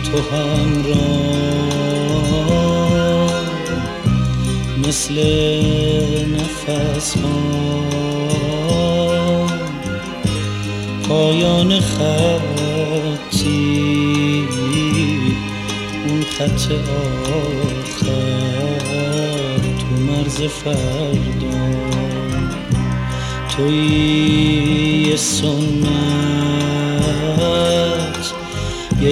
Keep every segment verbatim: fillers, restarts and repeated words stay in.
تو همراه مثل نفس ها پایان خطی اون خط آخر تو مرز فردا توی سنت یه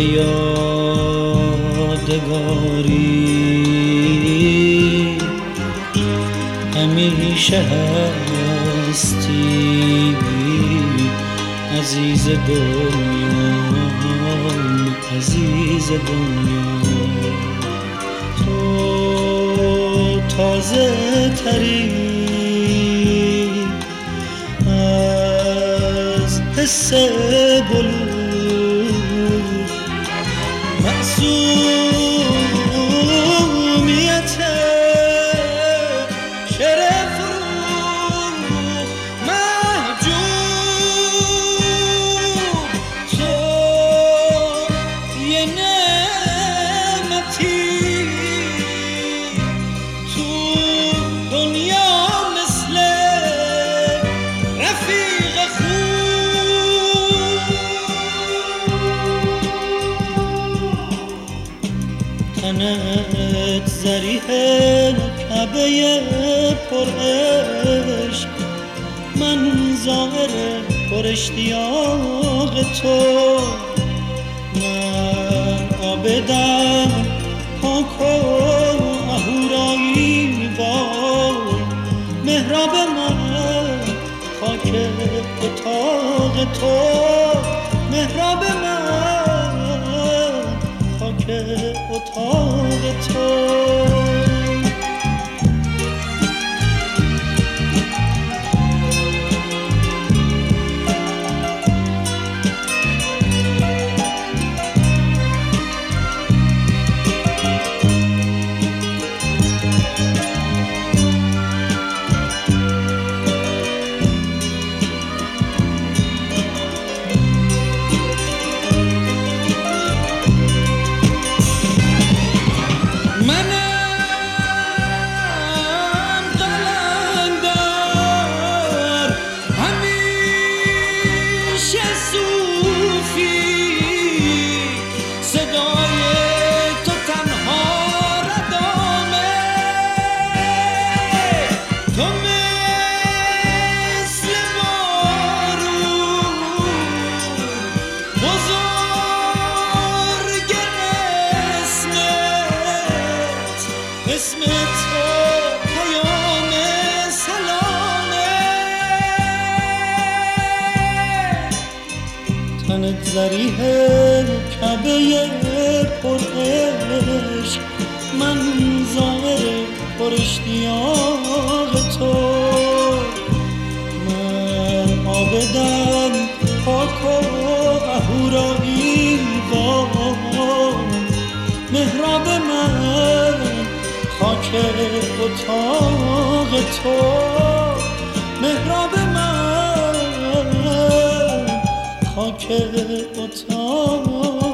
یادگاری همیشه هستی عزیز دنیا عزیز دنیا تو تازه تری از حس بلور معصومیت شعر فروغ محجوب تو یه نعمتی تو دنیا مثل رفیق خوب تنت زریه کعبه پر عشق من ظاهر پر اشتیاق تو من عابدم پاک و اهورایی وای محراب من خاک اتاق تو محراب من خاک اتاق تو اسم تو پیام سلامه تنت زریح کعبه پر عشق من ظاهر پر اشتیاق تو من عابدم پاک و اهورایی وای محراب من خاک اتاق تو محراب من خاک اتاق